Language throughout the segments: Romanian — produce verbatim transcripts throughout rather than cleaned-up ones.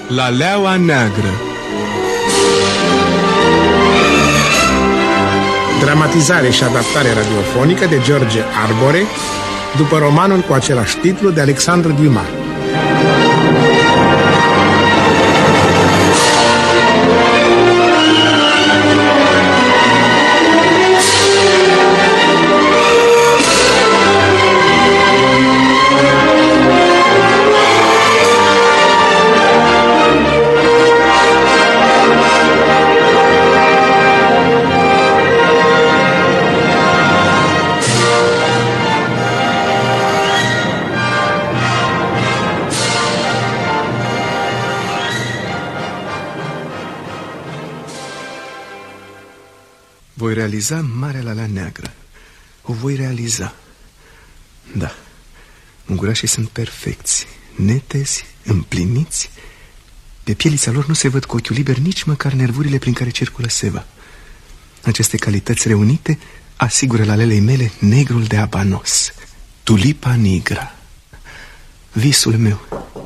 Laleaua Neagră. Dramatizare și adaptare radiofonică de George Arbore, după romanul cu același titlu de Alexandre Dumas. Voi realiza Marea Lalea Neagră. O voi realiza. Da, mungurașii sunt perfecți, netezi, împliniți. Pe pielița lor nu se văd cu ochiul liber nici măcar nervurile prin care circulă seva. Aceste calități reunite asigură lalelei mele negrul de abanos, tulipa nigra. Visul meu.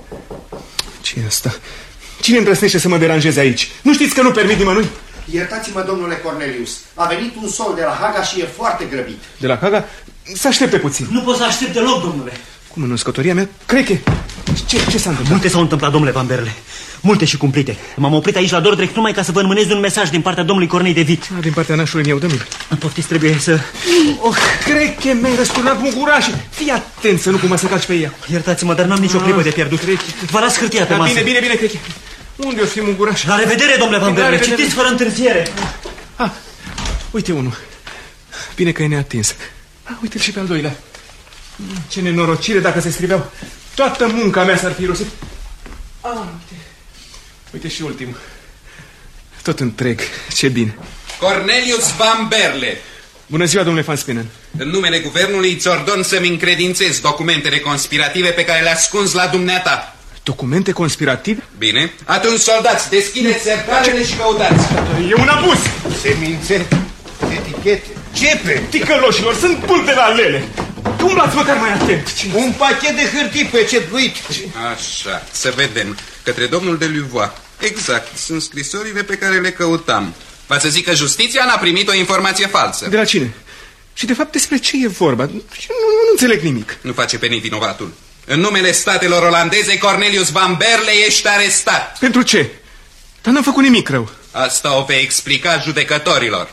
Ce e asta? Cine îndrăsnește să mă deranjeze aici? Nu știți că nu permit nimănui? Iertați-mă, domnule Cornelius. A venit un sol de la Haga și e foarte grăbit. De la Haga? Să aștepte puțin. Nu pot să aștept deloc, domnule. Cum în uscătoria mea? Creche. Ce, ce s-a întâmplat? Multe s-au întâmplat, domnule Van Berle. Multe și cumplite. M-am oprit aici la Dordrecht numai ca să vă înmânez un mesaj din partea domnului Cornei de Vit. A, din partea nașului meu, domnule. Poftiți, trebuie să... Oh, Creche, mi-ai răsturnat mugurașii. Fii atent să nu cumva să calci pe ea. Iertați-mă, dar n-am nicio clipă de pierdut. Creche. Vă las hârtia pe masă. Bine, bine, bine, Creche. Unde o fi muguraș? La revedere, domnule Van Berle. Citiți fără întârziere. Ah, uite unul. Bine că e neatins. Ah, uite-l și pe al doilea. Ce nenorocire dacă se scriveau. Toată munca mea s-ar fi irosit. Ah, uite. Uite și ultimul. Tot întreg. Ce bine. Cornelius Van Berle. Bună ziua, domnule Van Spinen. În numele guvernului îți ordon să-mi încredințez documentele conspirative pe care le ascunzi la dumneata. Documente conspirative? Bine. Atunci, soldați, deschideți sertarele și căutați. E un abuz! Semințe, etichete, cepe. Ticăloșilor, sunt pulpe la lele. Umblați măcar mai atent. Un pachet de hârtii pecetuit. Așa, să vedem. Către domnul de Luvois. Exact, sunt scrisorile pe care le căutam. V-ați să zic că justiția n-a primit o informație falsă. De la cine? Și de fapt despre ce e vorba? Nu, nu, nu înțeleg nimic. Nu face pe nevinovatul. În numele statelor olandeze, Cornelius Van Berle, ești arestat. Pentru ce? Dar n-am făcut nimic rău. Asta o vei explica judecătorilor.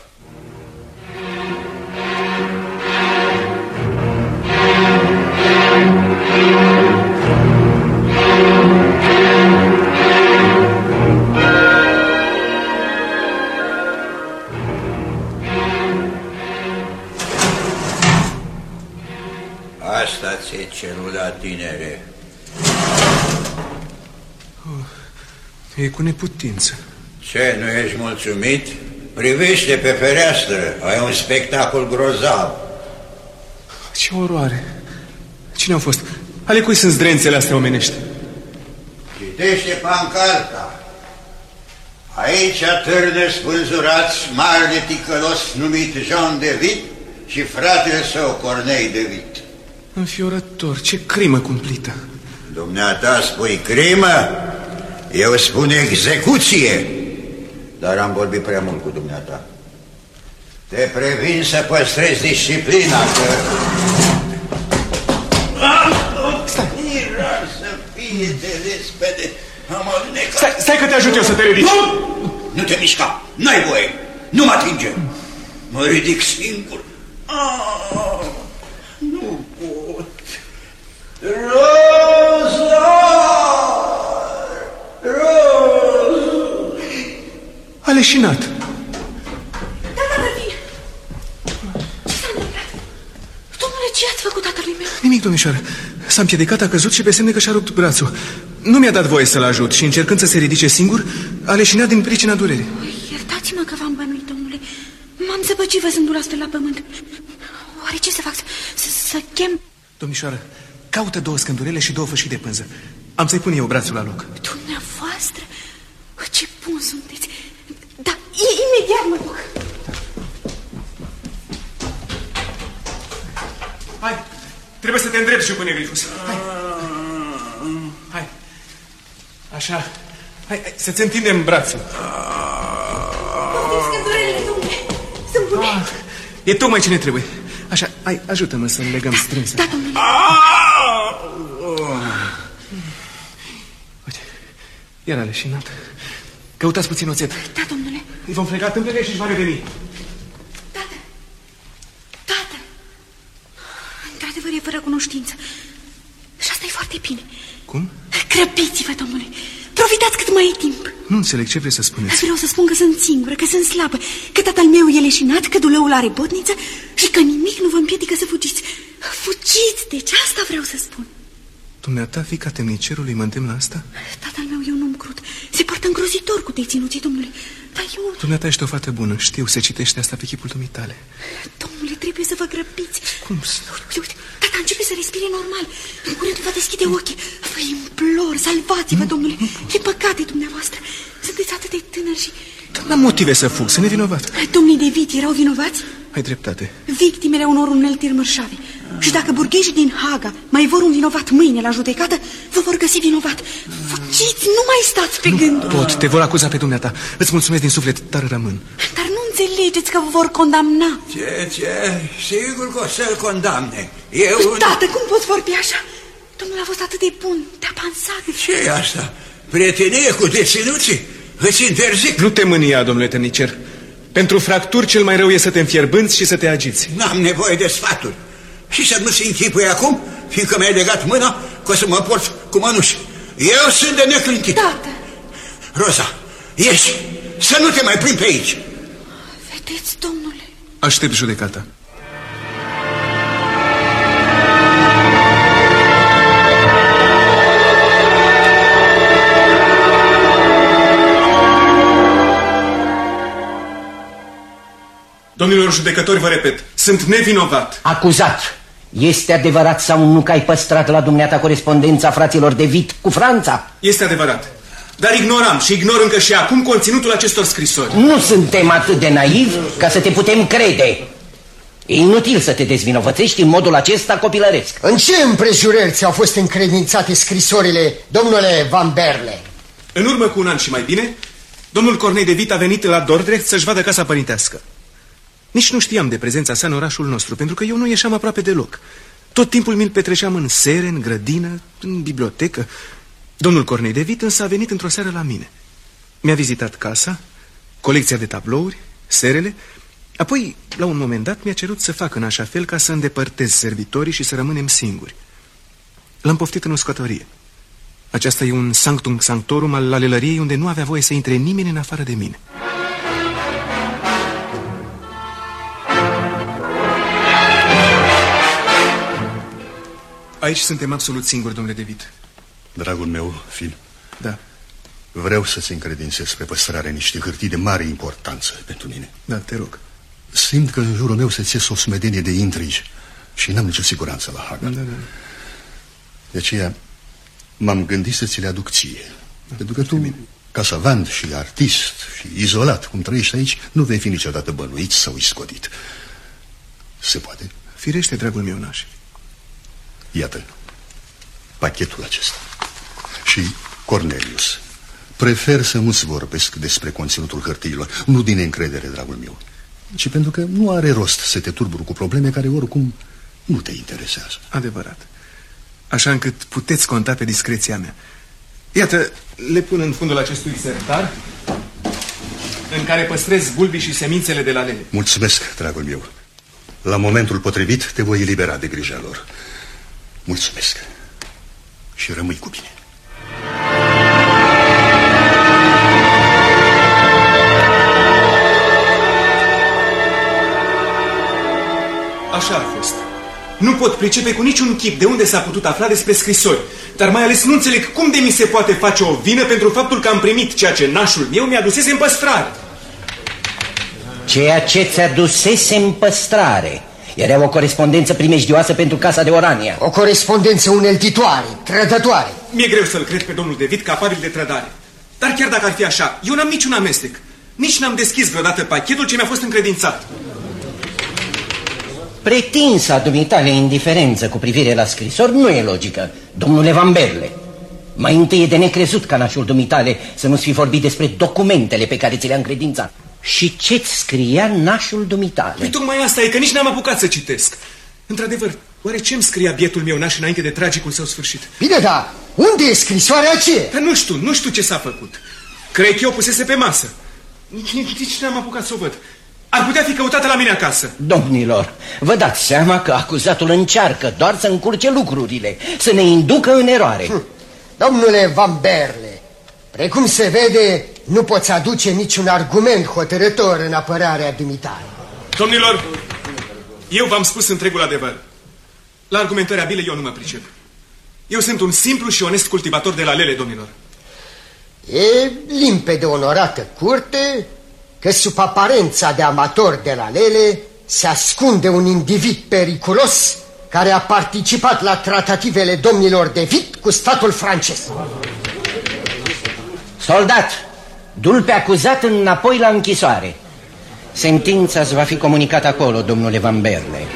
Asta ți-e celula, tinere. Oh, e cu neputință. Ce, nu ești mulțumit? Privește pe fereastră, ai un spectacol grozav. Ce oroare! Cine au fost? Ale cui sunt zdrențele astea omenești? Citește pancarta. Aici târnă spânzurați mari de ticălos numit Jean de Vit și fratele său Cornei de Vit. Înfiorător, ce crimă cumplită! Dumneata spui crimă? Eu spun execuție. Dar am vorbit prea mult cu dumneata. Te previn să păstrezi disciplina, că... Stai! Era să fie de lespede. Am alunecat. Stai, stai că te ajut eu să te ridici. Nu! Nu te mișca! N-ai voie! Nu mă atinge! Mă ridic singur. Ah, nu pot. Rosa! Rosa! A leșinat. Da, da, da, vine. Ce s-a întâmplat? Domnule, ce ați făcut tatălui meu? Nimic, domnișoară. S-a împiedicat, a căzut și pe semne că și-a rupt brațul. Nu mi-a dat voie să-l ajut și, încercând să se ridice singur, a leșinat din pricina durerii. Iertați-mă că v-am bănuit, domnule. M-am zăpăcit văzându-l astfel la pământ. Oare ce să fac? Să chem... Domnișoară, caută două scândurele și două fășii de pânză. Am să-i pun eu brațul la loc. Dumneavoastră? Ce bun sunteți! Da, imediat mă duc. Hai, trebuie să te îndrepți, Jupâne Grifus. Hai. Hai. Așa. Hai, hai să-ți întindem brațul. Poftiți scândurile, domnule. Sunt bune. Ah, e tocmai ce ne trebuie. Așa, hai, ajută-mă să-mi legăm da, strâns. Da, domnule. Uite, iar a leșinat. Căutați puțin oțet. Da, domnule. Îi vom frega tâmplele și își va reveni. Tată, tată, într-adevăr e fără cunoștință. Și asta e foarte bine. Cum? Grăbiți-vă, domnule. Profitați cât mai e timp. Nu înțeleg ce vreți să spuneți. Vreau să spun că sunt singură, că sunt slabă, că tatăl meu e leșinat, că dulăul are botniță și că nimic nu vă împiedică să fugiți. Fugiți, deci asta vreau să spun. Dumneata, fiica temnicerului, mă îndemn la asta? Tatăl meu e un om crud. Se poartă îngrozitor cu deținuții, domnule. Dar eu... Dumneata ești o fată bună. Știu, se citește asta pe chipul dumitale. Domnule, trebuie să vă grăbiți. Cum să... Uite, uite, tata începe să respire normal. În curând va deschide ochii. Vă implor, salvați-vă, domnule. E păcate dumneavoastră. Sunteți atât de tânăr și... N-am motive să fug, să nevinovat. Domnii de vit erau vinovați? Ai dreptate. Victimele unor uneltiri mărșave. Și dacă burghezii din Haga mai vor un vinovat mâine la judecată, vă vor găsi vinovat. Fugiți, nu mai stați pe nu gânduri. pot, te vor acuza pe dumneata. Îți mulțumesc din suflet, dar rămân. Dar nu înțelegeți că vă vor condamna. Ce, ce? Sigur că o să-l condamne. Eu... Tată, cum poți vorbi așa? Domnul a fost atât de bun, te-a pansat. Ce e asta? Prietenie cu deținuții? Îți interzic. Nu te mânia, domnule temnicer. Pentru fracturi cel mai rău e să te înfierbânți și să te agiți. N-am nevoie de sfaturi. Și să nu se închipui acum, fiindcă mi-ai legat mâna, că o să mă port cu mănuși. Eu sunt de neclintit. Tată! Roza, ieși! Să nu te mai plimbi pe aici! Vedeți, domnule? Aștept judecata. Domnilor judecători, vă repet, sunt nevinovat. Acuzat, este adevărat sau nu că ai păstrat la dumneata corespondența fraților de Vit cu Franța? Este adevărat, dar ignoram și ignor încă și acum conținutul acestor scrisori. Nu suntem atât de naivi ca să te putem crede. E inutil să te dezvinovățești în modul acesta copilăresc. În ce împrejurări ți-au fost încredințate scrisorile, domnule Van Berle? În urmă cu un an și mai bine, domnul Cornei de Vit a venit la Dordrecht să-și vadă casa părintească. Nici nu știam de prezența sa în orașul nostru, pentru că eu nu ieșeam aproape deloc. Tot timpul mi-l petreceam în sere, în grădină, în bibliotecă. Domnul Cornei de Vit însă a venit într-o seară la mine. Mi-a vizitat casa, colecția de tablouri, serele. Apoi, la un moment dat, mi-a cerut să fac în așa fel ca să îndepărtez servitorii și să rămânem singuri. L-am poftit în uscătorie. Aceasta e un sanctum sanctorum al lalelăriei unde nu avea voie să intre nimeni în afară de mine. Aici suntem absolut singuri, domnule de Vit. Dragul meu, Phil. Da. Vreau să-ți încredințez pe păstrarea niște hârtii de mare importanță pentru mine. Da, te rog. Simt că în jurul meu se țes o smedenie de intrigi și n-am nicio siguranță la Haga. Da, da. De aceea m-am gândit să ți le aduc ție. Da, pentru că tu, ca savant și artist și izolat cum trăiești aici, nu vei fi niciodată bănuit sau iscodit. Se poate? Firește, dragul meu naș. Iată pachetul acesta. Și Cornelius, prefer să nu-ți vorbesc despre conținutul hârtiilor, nu din încredere, dragul meu, ci pentru că nu are rost să te turburi cu probleme care oricum nu te interesează. Adevărat. Așa încât puteți conta pe discreția mea. Iată, le pun în fundul acestui sertar în care păstrez bulbii și semințele de lalele. Mulțumesc, dragul meu. La momentul potrivit te voi elibera de grija lor. Mulțumesc. Și rămâi cu bine. Așa a fost. Nu pot pricepe cu niciun chip de unde s-a putut afla despre scrisori, dar mai ales nu înțeleg cum de mi se poate face o vină pentru faptul că am primit ceea ce nașul meu mi-a dusese în păstrare. Ceea ce ți-a dusese în păstrare era o corespondență primejdioasă pentru Casa de Orania. O corespondență uneltitoare, trădătoare. Mi-e greu să-l cred pe domnul de Vit capabil de trădare. Dar chiar dacă ar fi așa, eu n-am niciun amestec. Nici n-am deschis vreodată pachetul ce mi-a fost încredințat. Pretinsa dumitale indiferență cu privire la scrisori nu e logică, domnule Van Berle. Mai întâi e de necrezut ca nașul dumitale să nu-ți fi vorbit despre documentele pe care ți le-am încredințat. Și ce-ți scria nașul dumitale? Păi tocmai asta e, că nici n-am apucat să citesc. Într-adevăr, oare ce-mi scria bietul meu naș înainte de tragicul său sfârșit? Bine, da, unde e scrisoarea aceea? Dar nu știu, nu știu ce s-a făcut. Cred că eu pusese pe masă. Nici, nici n-am apucat să o văd. Ar putea fi căutată la mine acasă. Domnilor, vă dați seama că acuzatul încearcă doar să încurce lucrurile, să ne inducă în eroare. Hm. Domnule Van Berle, precum se vede, nu poți aduce niciun argument hotărător în apărarea dumitale. Domnilor, eu v-am spus întregul adevăr. La argumentări abile eu nu mă pricep. Eu sunt un simplu și onest cultivator de lalele, domnilor. E limpede, onorată curte, că sub aparența de amator de lalele se ascunde un individ periculos care a participat la tratativele domnilor de Witt cu statul francez. Soldat, du-l pe acuzat înapoi la închisoare. Sentința îți va fi comunicată acolo, domnule Van Berle.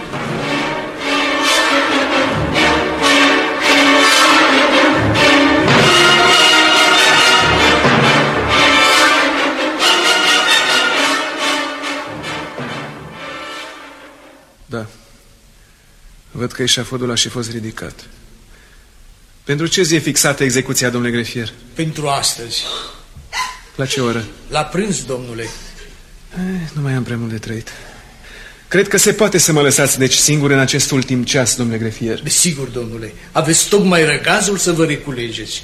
Da. Văd că eșafodul a și fost ridicat. Pentru ce zi e fixată execuția, domnule grefier? Pentru astăzi. La ce oră? La prânz, domnule. Eh, nu mai am prea mult de trăit. Cred că se poate să mă lăsați deci singur în acest ultim ceas, domnule grefier. Desigur, domnule. Aveți tocmai răgazul să vă reculegeți.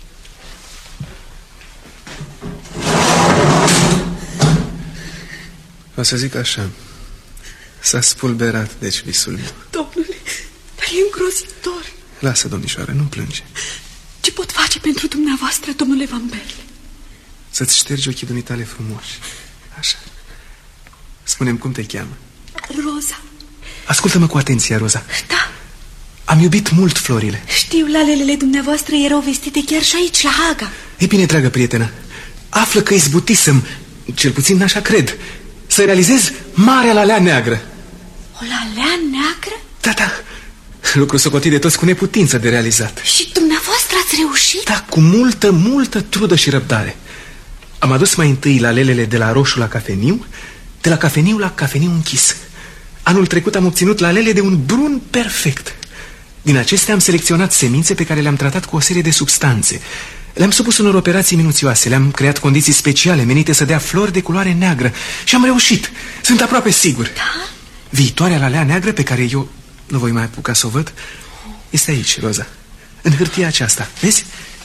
O să zic așa. S-a spulberat, deci, visul meu. Domnule, dar e îngrozitor. Lasă, domnișoară, nu plânge. Ce pot face pentru dumneavoastră, domnule Van Berle? Să-ți ștergi ochii dumitale frumoși. Așa. Spune-mi cum te cheamă. Roza. Ascultă-mă cu atenție, Roza. Da. Am iubit mult florile. Știu, lalelele dumneavoastră erau vestite chiar și aici, la Haga. E bine, dragă prietenă, află că izbutisem, cel puțin așa cred, să realizez marea lalea neagră. O lalea neagră? Da, da. Lucru socotit de toți cu neputință de realizat. Și dumneavoastră ați reușit? Da, cu multă, multă trudă și răbdare. Am adus mai întâi lalelele de la roșu la cafeniu, de la cafeniu la cafeniu închis. Anul trecut am obținut lalele de un brun perfect. Din acestea am selecționat semințe pe care le-am tratat cu o serie de substanțe. Le-am supus unor operații minuțioase, le-am creat condiții speciale menite să dea flori de culoare neagră. Și am reușit, sunt aproape sigur. Da? Viitoarea lalea neagră pe care eu nu voi mai apuca să o văd este aici, Roza, în hârtia aceasta, vezi?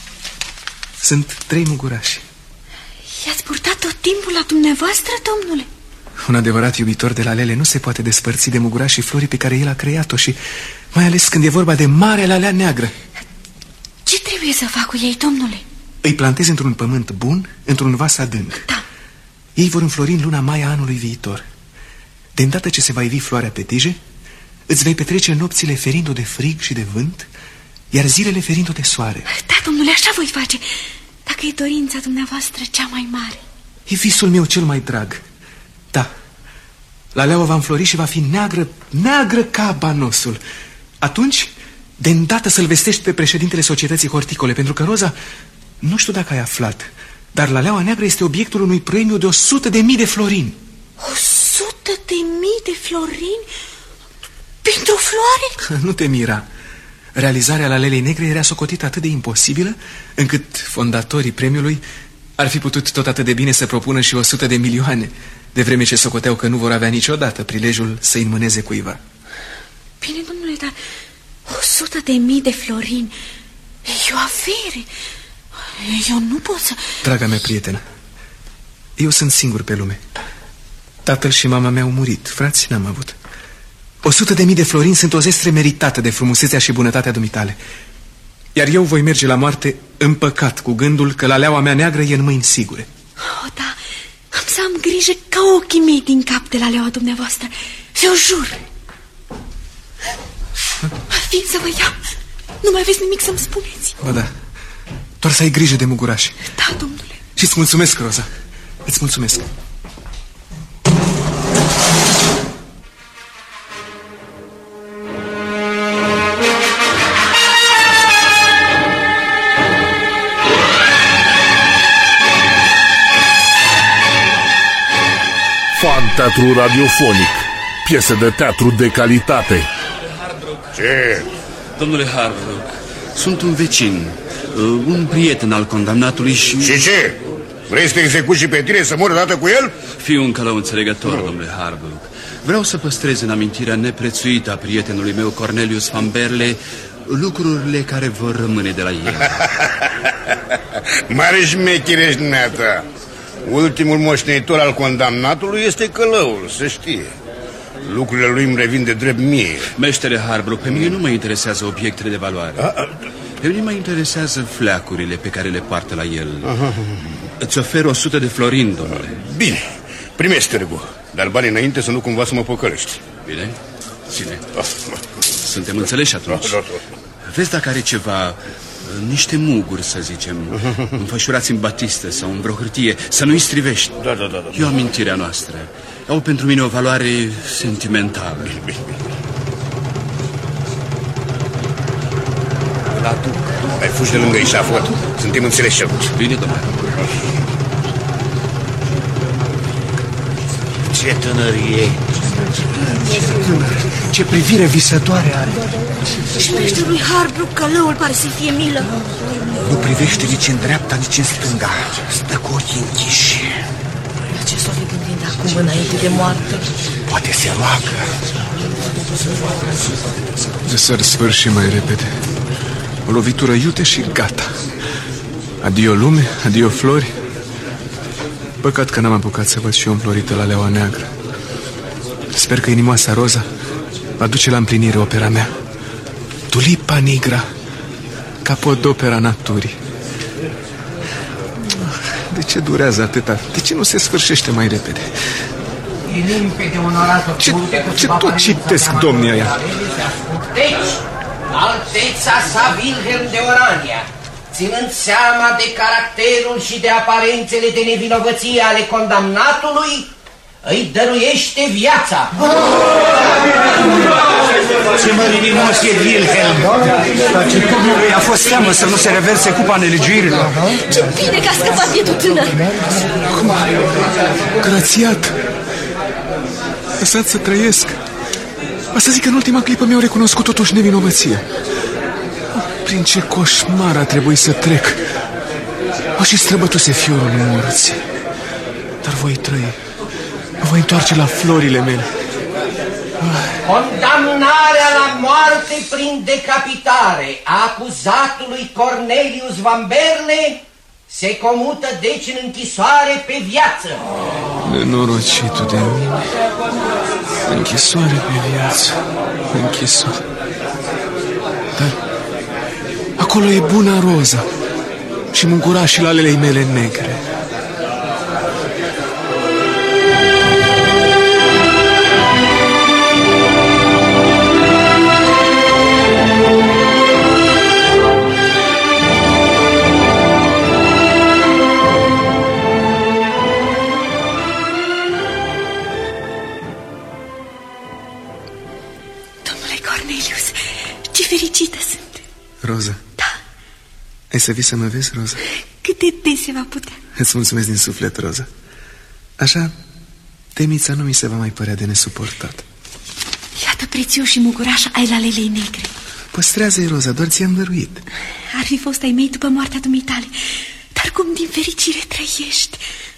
Sunt trei mugurași. I-ați purtat tot timpul la dumneavoastră, domnule? Un adevărat iubitor de lalele nu se poate despărți de mugurași și florii pe care el a creat-o, și mai ales când e vorba de marea lalea neagră. Ce trebuie să fac cu ei, domnule? Îi plantezi într-un pământ bun, într-un vas adânc. Da. Ei vor înflori în luna mai a anului viitor. De îndată ce se va ivi floarea pe tije, îți vei petrece nopțile ferindu de frig și de vânt, iar zilele ferindu de soare. Da, domnule, așa voi face, dacă e dorința dumneavoastră cea mai mare. E visul meu cel mai drag. Da, laleaua va înflori și va fi neagră, neagră ca banosul. Atunci, de îndată să-l vestești pe președintele Societății Horticole, pentru că, Roza, nu știu dacă ai aflat, dar laleaua neagră este obiectul unui premiu de o sută de mii de florini. O sută de mii de florini? Pentru floare? Nu te mira. Realizarea lalelei negre era socotită atât de imposibilă, încât fondatorii premiului ar fi putut tot atât de bine să propună și o sută de milioane, de vreme ce socoteau că nu vor avea niciodată prilejul să înmâneze cuiva. Bine, domnule, dar o sută de mii de florini e o avere. Eu nu pot să... Draga mea prietenă, eu sunt singur pe lume. Tatăl și mama mea au murit, frați n-am avut. O sută de mii de florini sunt o zestre meritată de frumusețea și bunătatea dumitale. Iar eu voi merge la moarte împăcat cu gândul că laleaua mea neagră e în mâini sigure. Oh, da, am să am grijă ca ochii mei din cap de laleaua dumneavoastră. Eu jur. Vin să vă iau. Nu mai aveți nimic să-mi spuneți? Ba da, doar să ai grijă de mugurași. Da, domnule. Și îți mulțumesc, Roza. Îți mulțumesc. Fan Teatru Radiofonic. Piese de teatru de calitate. Ce? Domnule Harbrook, sunt un vecin, un prieten al condamnatului și... Și ce? Vrei să te execuți și pe tine, să mori odată cu el? Fiu un călău înțelegător, no. domnule Harbrook. Vreau să păstrez în amintirea neprețuită a prietenului meu, Cornelius Van Berle, lucrurile care vor rămâne de la el. Mare șmecherești, neata. Ultimul moștenitor al condamnatului este călăul, să știe. Lucrurile lui îmi revin de drept mie. Meștere Harbrook, pe mine nu mă interesează obiectele de valoare. A, a... Pe mine mă interesează fleacurile pe care le poartă la el. Aha. Îți ofer o sută de florini, domnule. Bine, primești târgul, dar banii înainte să nu cumva să mă păcălești. Bine, bine. Suntem înțeleși atunci. Vezi dacă are ceva, niște muguri, să zicem, înfășurați în batistă sau în vreo hârtie, să nu-i strivești. Da, da, da, da. E o amintirea noastră. Au pentru mine o valoare sentimentală. Bine, bine, bine. La duc. Ai fugi de lângă Isafot. Suntem înțeleși atunci. Bine, domnule. Ce tânărie! Ce privire visătoare are! Și peșterului Harbrook, călăul, pare să fie milă. Nu privește nici în dreapta, nici în stânga. Stă cu ochii închiși. Ce s-o fi gândit acum înainte de moarte? Poate se roagă. De s-ar sfârși mai repede. O lovitură iute și gata. Adio lume, adio flori. Păcat că n-am apucat să văd și eu înflorită la Leaua Neagră. Sper că inimoasa Roza va duce la împlinire opera mea. Tulipa nigra, capodopera naturii. De ce durează atâta? De ce nu se sfârșește mai repede? E limpede, onoratul. Ce, ce tot citesc, domnii aia? Deci, Alteța sa Wilhelm de Orania, ținând seama de caracterul și de aparențele de nevinovăție ale condamnatului, îi dăruiește viața. Ce mărinimos e Wilhelm! Ce domnului a fost teamă să nu se reverse cupa nelegiuirilor. Ce bine că a scăpat bietul tânăr! Grațiat! Lăsați să trăiesc. Asta zic că în ultima clipă mi-au recunoscut totuși nevinovăția. Prin ce coșmar a trebuit să trec. O, și străbătuse fiorul morții. Dar voi trăi. Mă voi întoarce la florile mele. Condamnarea la moarte prin decapitare a acuzatului Cornelius Van Berle se comută deci în închisoare pe viață. Nenorocitul de mine. Închisoare pe viață. Închisoare. Dar acolo e buna Roza și mungurașii lalelei mele negre. Roza. Da. Ai să vii să mă vezi, Roza? Cât de des se va putea. Îți mulțumesc din suflet, Roza. Așa, temnița nu mi se va mai părea de nesuportat. Iată prețioși muguraș ai la lelei negre. Păstrează-i, Roza, doar ți-am dăruit. Ar fi fost ai mei după moartea dumitale. Dar cum din fericire trăiești.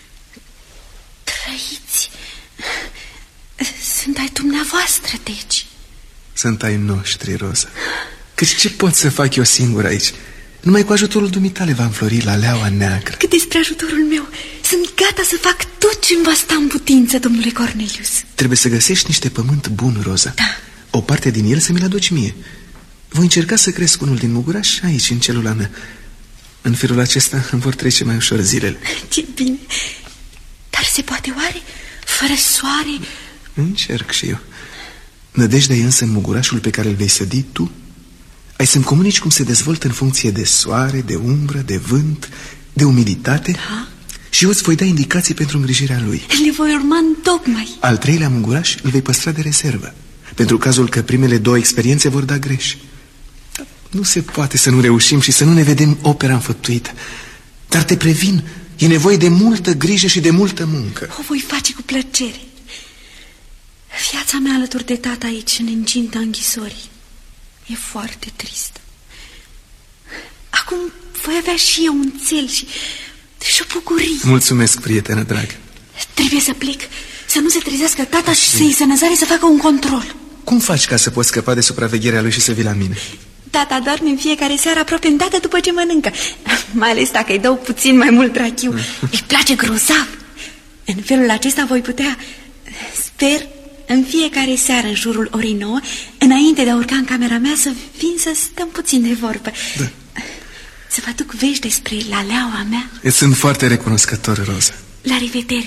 Trăiți. Sunt ai dumneavoastră, deci. Sunt ai noștri, Roza. Căci ce pot să fac eu singur aici? Numai cu ajutorul dumitale va înflori la Leaua Neagră. Cât despre ajutorul meu, sunt gata să fac tot ce îmi va sta în putință, domnule Cornelius. Trebuie să găsești niște pământ bun, Roza. Da. O parte din el să mi-l aduci mie. Voi încerca să cresc unul din muguraș aici, în celula mea. În felul acesta îmi vor trece mai ușor zilele. Ce bine. Dar se poate oare? Fără soare? Încerc și eu. Nădejdea e însă în mugurașul pe care îl vei sădi tu. Ai să-mi comunici cum se dezvoltă în funcție de soare, de umbră, de vânt, de umiditate. Da. Și eu îți voi da indicații pentru îngrijirea lui. Le voi urma întocmai. Al treilea munguraș îl vei păstra de rezervă, pentru cazul că primele două experiențe vor da greș. Nu se poate să nu reușim și să nu ne vedem opera înfăptuită. Dar te previn, e nevoie de multă grijă și de multă muncă. O voi face cu plăcere. Viața mea alături de tata aici, în incinta închisorii, e foarte tristă. Acum voi avea și eu un țel și, și o bucurie. Mulțumesc, prietenă dragă. Trebuie să plec, să nu se trezească tata și să-i se năzare să facă un control. Cum faci ca să poți scăpa de supravegherea lui și să vii la mine? Tata doarme în fiecare seară aproape îndată după ce mănâncă, mai ales dacă îi dau puțin mai mult rachiu. Mm. Îi place grozav. În felul acesta voi putea, sper, în fiecare seară în jurul orei nouă, înainte de a urca în camera mea, să vin să stăm puțin de vorbă. Da. Să vă aduc vești despre laleaua mea. Îți sunt foarte recunoscător, Roza. La revedere.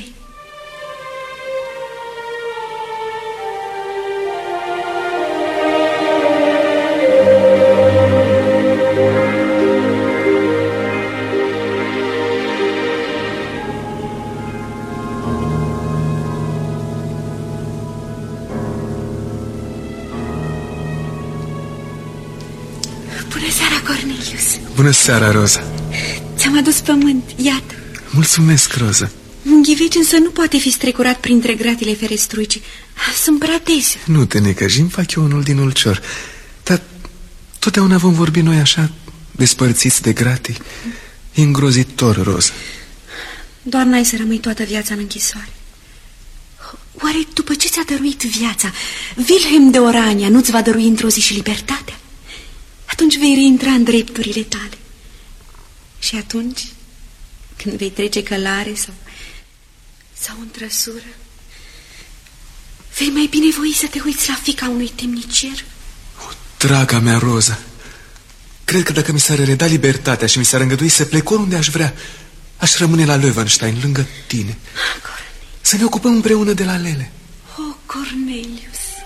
Bună seara, Cornelius. Bună seara, Roza. Ți-am adus pământ, iată. Mulțumesc, Roza. Un ghiveci însă nu poate fi strecurat printre gratile ferestruicii. Sunt prea tese. Nu te necăji, îmi fac eu unul din ulcior. Dar totdeauna vom vorbi noi așa, despărțiți de gratii. E îngrozitor, Roza. Doar n-ai să rămâi toată viața în închisoare. Oare după ce ți-a dăruit viața, Wilhelm de Orania nu-ți va dărui într-o zi și libertatea? Atunci vei reintra în drepturile tale. Și atunci, când vei trece călare sau, sau în trăsură, vei mai bine voi să te uiți la fiica unui temnicer. O, draga mea, Roza, cred că dacă mi s-ar reda libertatea și mi s-ar îngădui să plec oriunde aș vrea, aș rămâne la Löwenstein, lângă tine. Cornelius. Să ne ocupăm împreună de la Lele. O, Cornelius.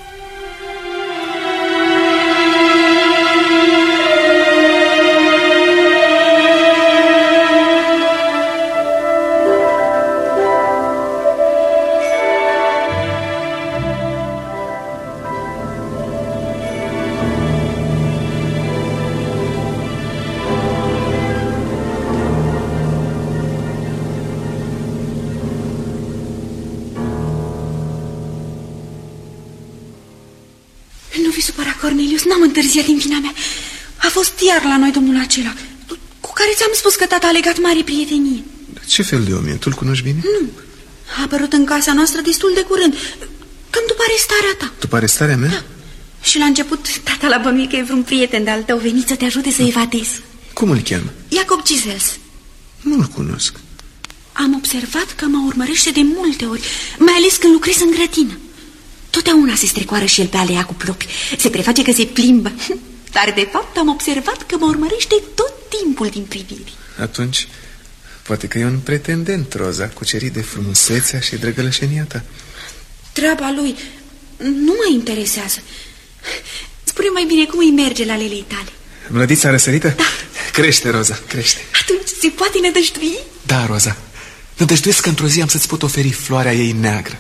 Cornelius, n-am întârziat din vina mea. A fost iar la noi domnul acela, cu care ți-am spus că tata a legat mare prietenie. Ce fel de om e? Tu-l cunoști bine? Nu, a apărut în casa noastră destul de curând, cam după arestarea ta. După arestarea mea? Da. Și la început tata l-a bănuit că e vreun prieten de-al tău venit să te ajute să evadezi. Cum îl cheamă? Jacob Gisels. Nu-l cunosc. Am observat că mă urmărește de multe ori, mai ales când lucrez în grădină. Totdeauna se strecoară și el pe alea cu plopi. Se preface că se plimbă. Dar de fapt am observat că mă urmărește tot timpul din priviri. Atunci, poate că e un pretendent, Roza, cucerit de frumusețea și drăgălășenia ta. Treaba lui nu mă interesează. Spune mai bine cum îi merge la lelei tale. Mlădița răsărită? Da. Crește, Roza, crește. Atunci se poate nădăjdui? Da, Roza. Nădăjduiesc că într-o zi am să-ți pot oferi floarea ei neagră.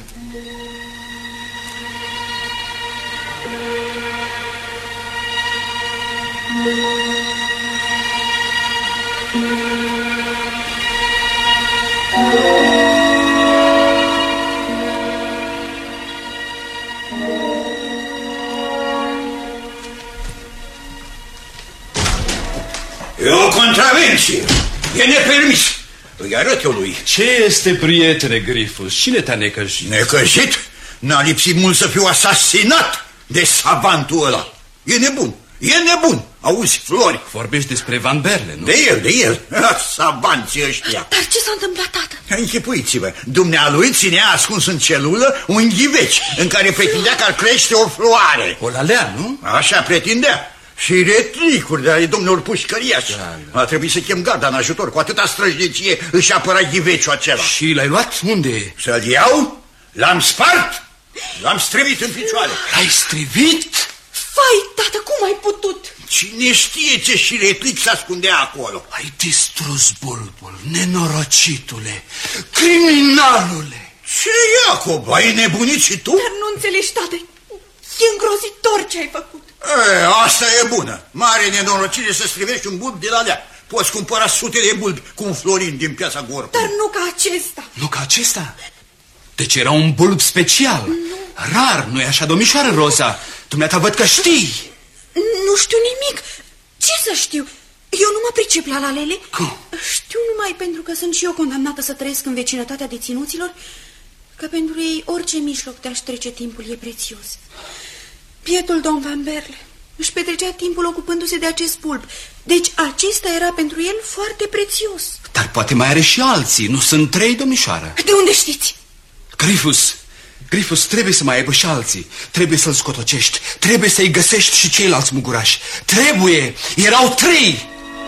E o contravenție. E nepermis. Îi arăt eu lui. Ce este, prietene Grifus? Cine te-a necăjit? Necăjit? N-a lipsit mult să fiu asasinat de savantul ăla. E nebun. E nebun. Auzi, Flori? Vorbești despre Van Berle, nu? De el, de el. Savanții ăștia. Dar ce s-a întâmplat, tată? Închipuiți-vă, dumnealui ținea ascuns în celulă un ghiveci în care pretindea că ar crește o floare. O lalea, nu? Așa pretindea. Și retlicuri de ale domnilor pușcăriași. Da, da. A trebuit să chem garda în ajutor. Cu atâta străjnicie își apăra ghiveciul acela. Și l-ai luat? Unde? Să-l iau? L-am spart? L-am strivit în picioare. L-ai strivit? Vai, tată, cum ai putut? Cine știe ce și replic se ascundea acolo? Ai distrus bulbul, nenorocitule, criminalule. Ce, Iacob, ai nebunit și tu? Dar nu înțelegi, tată, e îngrozitor ce ai făcut. E, asta e bună. Mare nenorocire să strivești un bulb de la alea. Poți cumpăra sute de bulbi cu un florin din piața Gorcului. Dar nu ca acesta. Nu ca acesta? Deci era un bulb special. Nu. Rar, nu-i așa, domnișoară Roza? Dumneata văd că știi. Nu știu nimic. Ce să știu? Eu nu mă pricep la lalele. Cum? Știu numai pentru că sunt și eu condamnată să trăiesc în vecinătatea deținuților, că pentru ei orice mijloc de a-și trece timpul e prețios. Bietul domn Van Berle își petrecea timpul ocupându-se de acest pulp. Deci acesta era pentru el foarte prețios. Dar poate mai are și alții. Nu sunt trei, domnișoară? De unde știți? Grifus, Grifus, trebuie să mai aibă și alții. Trebuie să-l scotocești. Trebuie să-i găsești și ceilalți mugurași. Trebuie! Erau trei!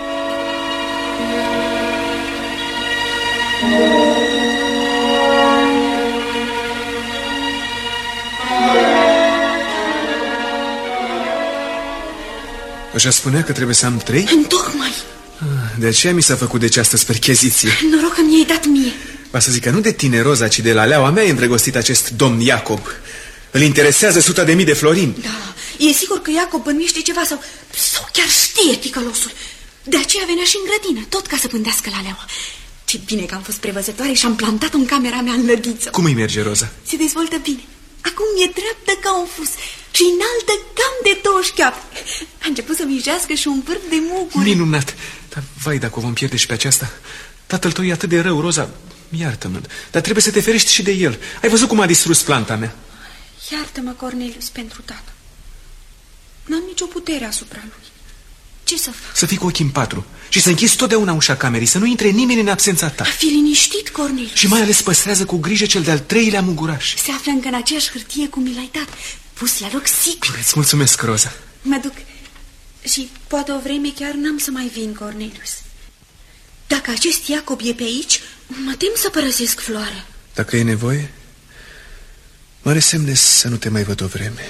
Așa spunea că trebuie să am trei? Întocmai. De aceea mi s-a făcut de această percheziție. Noroc că mi-ai dat mie. Va să zic că nu de tine, Roza, ci de la leaua mea e îndrăgostit acest domn Iacob. Îl interesează suta de mii de florini. Da, e sigur că Iacob bănuiește ceva sau, sau chiar știe ticălosul. De aceea venea și în grădină, tot ca să pândească la leaua. Ce bine că am fost prevăzătoare și am plantat-o în camera mea în lădiță. Cum îi merge, Roza? Se dezvoltă bine. Acum e dreaptă ca un fus și înaltă cam de două șchioape. A început să mijească și un vârf de muguri. Minunat! Dar vai, dacă o vom pierde și pe aceasta. Tatăl tău e atât de rău, Roza. Iartă-mă, dar trebuie să te ferești și de el. Ai văzut cum a distrus planta mea. Iartă-mă, Cornelius, pentru tată. N-am nicio putere asupra lui. Ce să fac? Să fii cu ochii în patru și să închizi totdeauna ușa camerei, să nu intre nimeni în absența ta. A fi liniștit, Cornelius. Și mai ales păstrează cu grijă cel de-al treilea muguraș. Se află încă în aceeași hârtie cum mi l-ai dat. Pus la loc sigur. Bine, îți mulțumesc, Roza. Mă duc. Și poate o vreme chiar n-am să mai vin, Cornelius. Dacă acest Iacob e pe aici, mă tem să părăsesc floarea. Dacă e nevoie, mă resemne să nu te mai văd o vreme.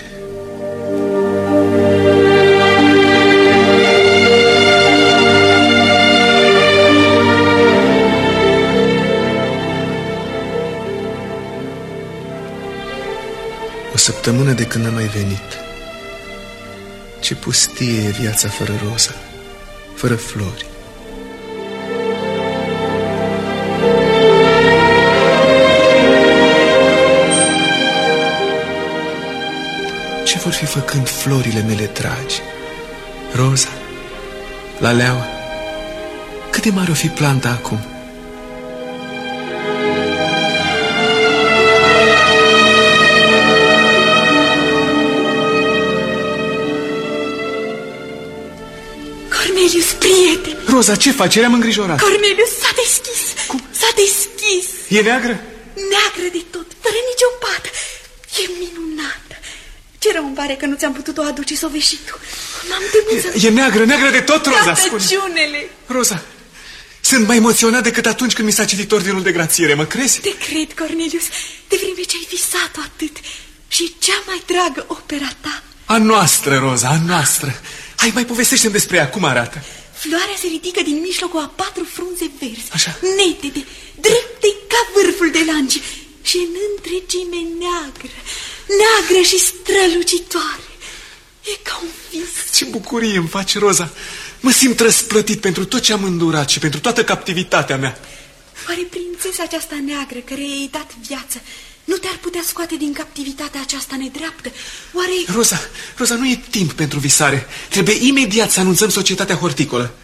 O săptămână de când n-am mai venit. Ce pustie e viața fără Roza, fără flori. Ce vor fi făcând florile mele dragi? Roza, la leaua. Cât de mare o fi planta acum? Cornelius, prieten! Roza, ce faci? Eram îngrijorat. Cornelius, s-a deschis! Cum? S-a deschis! E neagră? Neagră de tot, fără nicio pată. E minunată. Ce rău îmi pare că nu ți-am putut o aduce să o vezi și tu. M-am temut să... E neagră, neagră de tot, Roza, spune. Tăciunele! Roza, sunt mai emoționat decât atunci când mi s-a citit ordinul de grațiere, mă crezi? Te cred, Cornelius, de vreme ce ai visat-o atât. Și cea mai dragă opera ta. A noastră, Roza, a noastră. Hai, mai povestește-mi despre ea, cum arată? Floarea se ridică din mijlocul a patru frunze verzi. Așa. Netede, drepte ca vârful de lanci. Și în întregime neagră, neagră și strălucitoare. E ca un vis. Ce bucurie îmi face, Roza. Mă simt răsplătit pentru tot ce am îndurat și pentru toată captivitatea mea. Oare prințesa aceasta neagră, care i-ai dat viață, nu te-ar putea scoate din captivitatea aceasta nedreaptă? Oare... Roza, Roza, nu e timp pentru visare. Trebuie imediat să anunțăm societatea horticolă.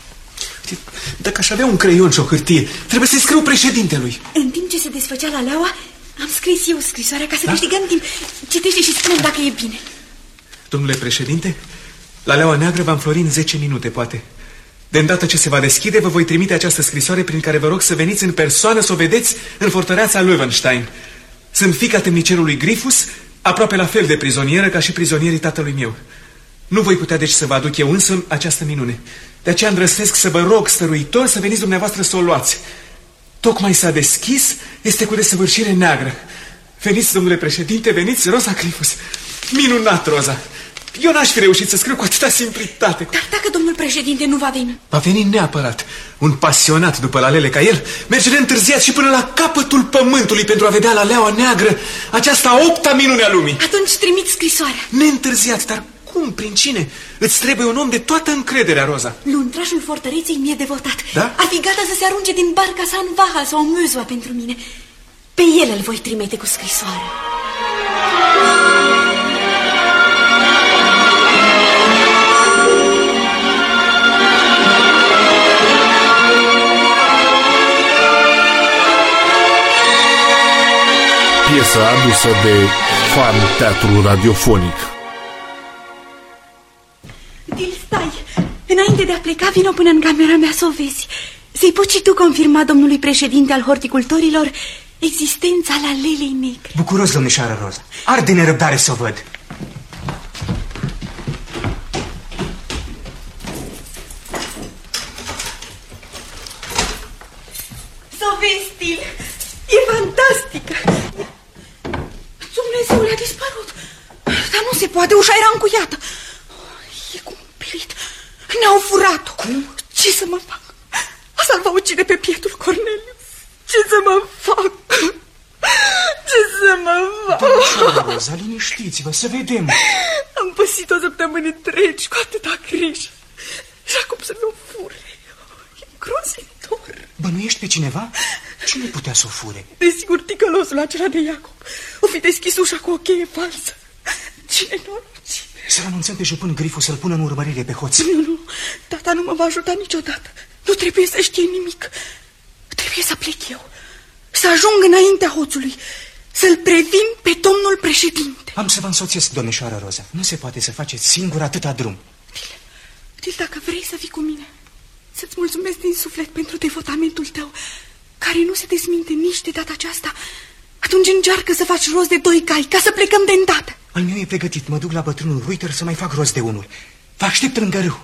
Dacă aș avea un creion și o hârtie, trebuie să-i scriu președintelui. În timp ce se desfăcea la leaua, am scris eu scrisoarea ca să da? câștigăm timp. Citește și spune dacă e bine. Domnule președinte, la leaua neagră va înflori în zece minute, poate. De îndată ce se va deschide, vă voi trimite această scrisoare prin care vă rog să veniți în persoană să o vedeți în fortăreața Löwenstein. Sunt fiica temnicerului Grifus, aproape la fel de prizonieră ca și prizonierii tatălui meu. Nu voi putea deci să vă aduc eu însă această minune. De aceea îndrăznesc să vă rog, stăruitor, să veniți dumneavoastră să o luați. Tocmai s-a deschis, este cu desăvârșire neagră. Veniți, domnule președinte, veniți, Roza Grifus. Minunat, Roza. Eu n-aș fi reușit să scriu cu atâta simplitate. Dar dacă domnul președinte nu va veni? Va veni neapărat. Un pasionat după lalele ca el merge neîntârziat și până la capătul pământului pentru a vedea la leaua neagră aceasta opta minune a lumii. Atunci trimit scrisoarea. Neîntârziat, dar cum, prin cine? Îți trebuie un om de toată încrederea, Roza. Luntrașul fortăreței mi-e devotat. Da? Ar fi gata să se arunce din barca sa în Vaha sau în Mözva pentru mine. Pe el îl voi trimite cu scrisoarea. Piesă adusă de Fan Teatru Radiofonic. Dil, stai! Înainte de a pleca, vino până în camera mea să o vezi. Să-i poți și tu confirma domnului președinte al horticultorilor existența la lelei negre. Bucuros, domnișoară Roza. Arde nerăbdare să o văd. Să o vezi, Dil! E fantastică! Dumnezeule, a dispărut! Dar nu se poate, ușa era încuiată. E cumplit. Ne-au furat-o. Cum? Ce să mă fac? Asta-l va ucide pe pietul Cornelius. Ce să mă fac? Ce să mă fac? Domnișoară Roza, liniștiți-vă, să vedem. Am păsit o săptămână întregi cu atâta grijă. Și acum să mi-o fure. E grozitor. Bănuiești pe cineva? Cine putea să o fure? Desigur, ticălosul acela de Iacob. O fi deschis ușa cu o cheie falsă. Cine norocine? Să-l anunțăm pe jupân Grifu să-l pună în urmărire pe hoț. Nu, nu, tata nu mă va ajuta niciodată. Nu trebuie să știe nimic. Trebuie să plec eu. Să ajung înaintea hoțului. Să-l previn pe domnul președinte. Am să vă însoțesc, domnișoară Roza. Nu se poate să faceți singur atâta drum. Dil, Dil, dacă vrei să vii cu mine, să-ți mulțumesc din suflet pentru devotamentul tău, care nu se dezminte nici de data aceasta, atunci încearcă să faci rost de doi cai, ca să plecăm de îndată. Al meu e pregătit, mă duc la bătrânul Ruiter să mai fac rost de unul. Vă aștept lângă râu.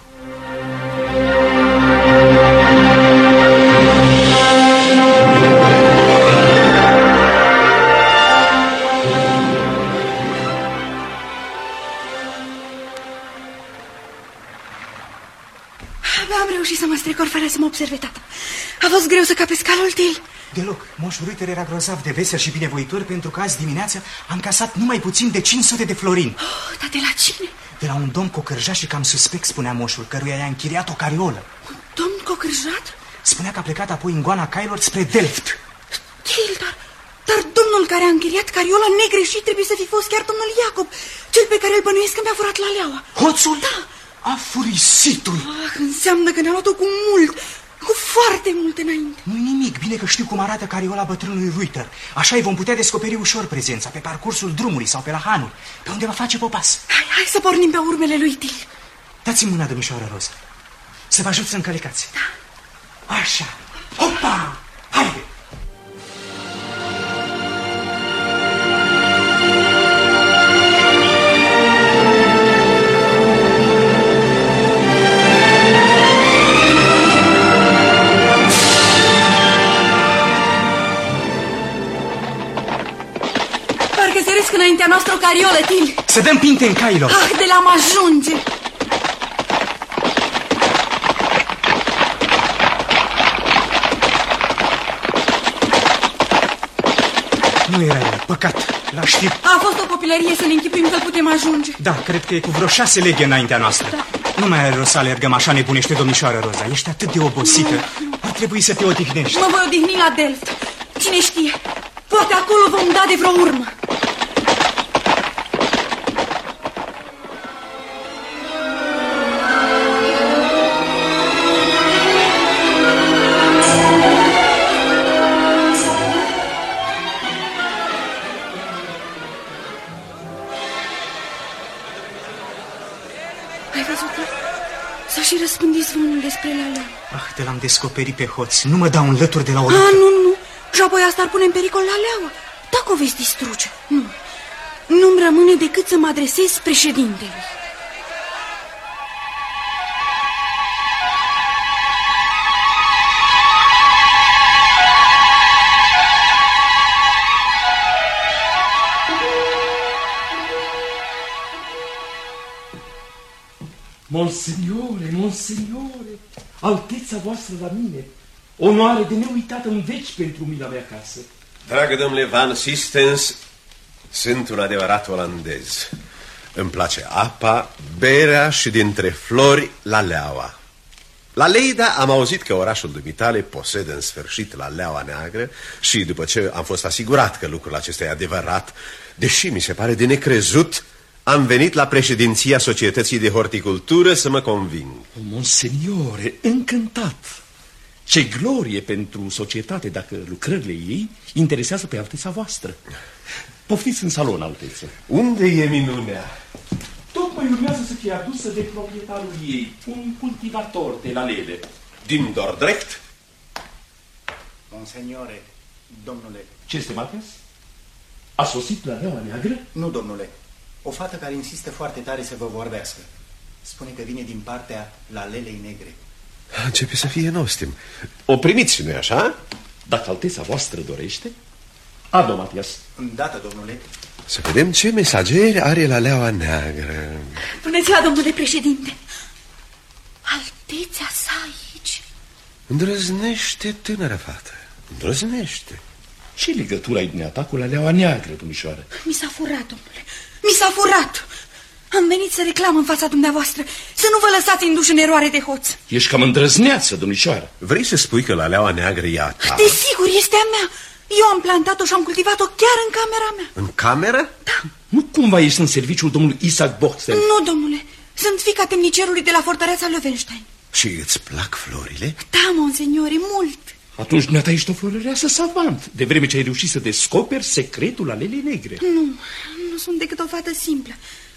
Am reușit să mă strecor fără să mă observe tata. A fost greu să capesc calul, Dil. Deloc. Moș Ruiter era grozav de vesel și binevoitor pentru că azi dimineață am casat numai puțin de cinci sute de florini. Oh, dar de la cine? De la un domn cocârjat și cam suspect, spunea moșul, căruia i-a închiriat o cariolă. Un domn cocârjat? Spunea că a plecat apoi în goana cailor spre Delft. Dil, dar, dar domnul care a închiriat cariola negreșit trebuie să fi fost chiar domnul Iacob, cel pe care îl bănuiesc că mi-a furat la leaua. Hoțul? Da. Afurisitul. Ah, înseamnă că ne-a luat-o cu mult, cu foarte mult înainte. Nu nimic, bine că știu cum arată cariola bătrânului Ruiter. Așa îi vom putea descoperi ușor prezența, pe parcursul drumului sau pe la hanul, pe unde va face popas. Hai, hai să pornim pe urmele lui Dil. Dați-mi mâna, domnișoară Roza, să vă ajut să încălecați. Da. Așa. Hopa! Haide! Înaintea noastră o cariolă, Dil. Să dăm pinte în cailor. Ah, de la-am ajunge. Nu era el, păcat, l-a știut. A fost o copilărie să ne închipuim că putem ajunge. Da, cred că e cu vreo șase leghe înaintea noastră. Da. Nu mai are rost să alergăm așa nebunește, domnișoară Roza. Ești atât de obosită. Nu. Ar trebui să te odihnești. Mă voi odihni la Delft. Cine știe, poate acolo vom da de vreo urmă. S-a și răspândit zvonul despre Lalea. Ah, te l-am descoperit pe hoț. Nu mă dau în lături de la o lucru. Ah, nu, nu. Și apoi asta ar pune în pericol Laleaua. Dacă o veți distruge. Nu. Nu-mi rămâne decât să mă adresez președintelui. Monsignore, monsignore, alteța voastră la mine, onoare de neuitată în veci pentru mila mea casă. Dragă domnule Van Sistens, sunt un adevărat olandez. Îmi place apa, berea și dintre flori la leaua. La Leida am auzit că orașul dumitale posedă în sfârșit la Leaua Neagră și după ce am fost asigurat că lucrul acesta e adevărat, deși mi se pare de necrezut, am venit la președinția Societății de Horticultură să mă conving. Monseniore, încântat! Ce glorie pentru societate dacă lucrările ei interesează pe alteța voastră. Poftiți în salon, alteță. Unde e minunea? Tocmai urmează să fie adusă de proprietarul ei, un cultivator de la Lele. Din Dordrecht? Monseniore, domnule... Ce este, Matias? A sosit la Leaua Neagră? Nu, domnule. O fată care insistă foarte tare să vă vorbească. Spune că vine din partea la Lelei Negre. Începe să fie nostim. O primiți, nu-i așa? Dacă alteța voastră dorește. Ado, Matias. Îndată, domnule. Să vedem ce mesageri are la Leaua Neagră. Bună ziua, domnule președinte. Altețea sa aici. Îndrăznește, tânără fată. Îndrăznește. Ce legătură ai dumneata cu la Leaua Neagră, domnișoară? Mi s-a furat, domnule. Mi s-a furat. Am venit să reclam în fața dumneavoastră să nu vă lăsați induși în eroare de hoț. Ești cam îndrăzneață, domnișoară. Vrei să spui că la Leaua Neagră e a ta? Desigur, este a mea. Eu am plantat-o și am cultivat-o chiar în camera mea. În cameră? Da. Nu cumva ești în serviciul domnului Isaac Boxtel? Nu, domnule. Sunt fiica temnicerului de la fortăreața Löwenstein. Și îți plac florile? Da, monseniore, mult. Atunci dumneata ești o florăreasă savant, de vreme ce ai reușit să descoperi secretul la Lelei Negre. Nu, nu sunt decât o fată simplă.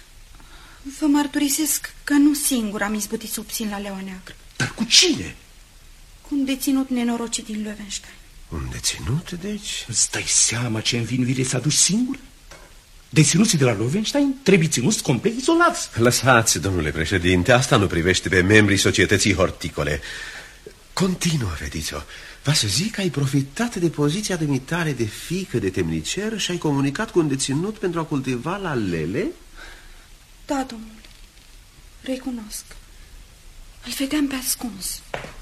Vă mărturisesc că nu singur am izbutit să obțin la Leaua Neagră. Dar cu cine? Cu un deținut nenorocit din Löwenstein. Un deținut, deci? Îți dai seama ce învinuire s-a dus singur? Deținuții de la Löwenstein trebuie ținuți complet izolați. Lăsați, domnule președinte, asta nu privește pe membrii societății horticole. Continuă, vediți-o. Va să zic că ai profitat de poziția dumitale de fiică de temnicer și ai comunicat cu un deținut pentru a cultiva la Lele? Da, domnule. Recunosc. Îl vedeam pe ascuns.